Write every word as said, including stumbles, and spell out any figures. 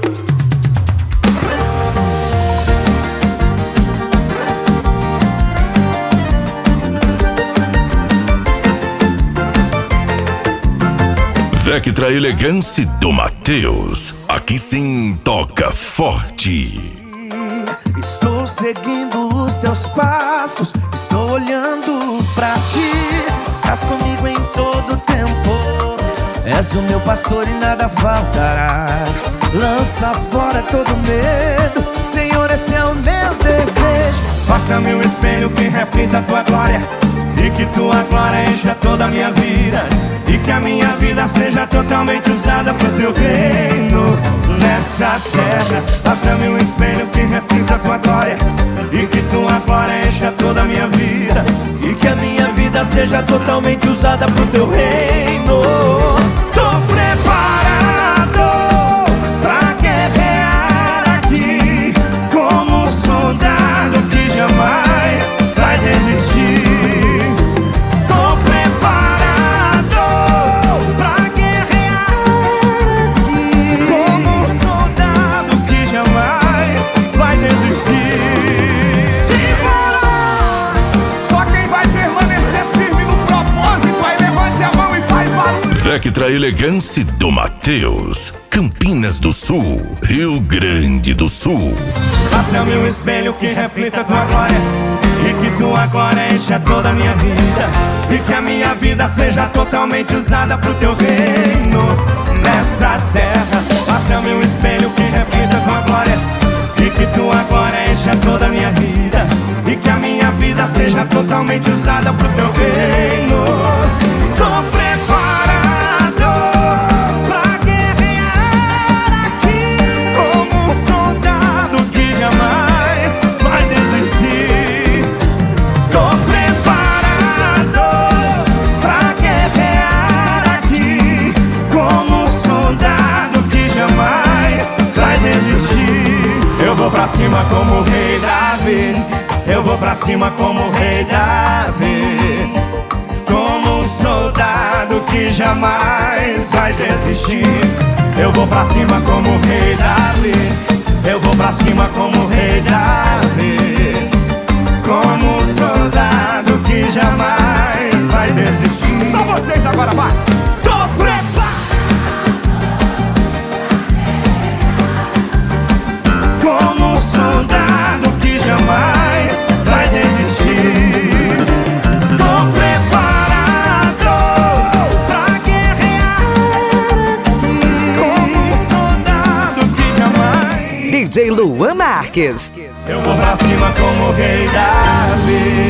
Vectra Elegance do Matheus. Aqui sim toca forte. Estou seguindo os teus passos, estou olhando pra ti. Estás comigo em todo tempo, és o meu pastor e nada faltará. Lança fora todo medo, Senhor, esse é o meu desejo. Faça-me um espelho que reflita a tua glória, e que tua glória encha toda a minha vida, e que a minha vida seja totalmente usada pro teu reino nessa terra. Faça-me um espelho que reflita a tua glória, e que tua glória encha toda a minha vida, e que a minha vida seja totalmente usada pro teu reino. Tô preparado pra guerrear aqui, como um soldado que jamais vai desistir. Vectra Elegance do Matheus, Campinas do Sul, Rio Grande do Sul. Faça-me um espelho que reflita a tua glória, e que tua glória encha toda a minha vida, e que a minha vida seja totalmente usada pro teu reino nessa terra. Faça-me um espelho que reflita a tua glória, e que tua glória encha toda a minha vida, e que a minha vida seja totalmente usada pro teu reino. Tô preparado pra guerrear aqui, como um soldado que jamais vai desistir. Tô preparado pra guerrear aqui, como um soldado que jamais vai desistir. Eu vou pra cima como o rei Davi, eu vou pra cima como o rei Davi, como um soldado que jamais vai desistir. Eu vou pra cima como o rei Davi, eu vou pra cima como o rei Davi, como um soldado que jamais vai desistir. Só vocês agora, vai! Tô preparado! Como um soldado que jamais vai desistir. Tô preparado pra guerrear aqui, como um soldado que jamais. D J Luan Marques. Eu vou pra cima como o rei Davi.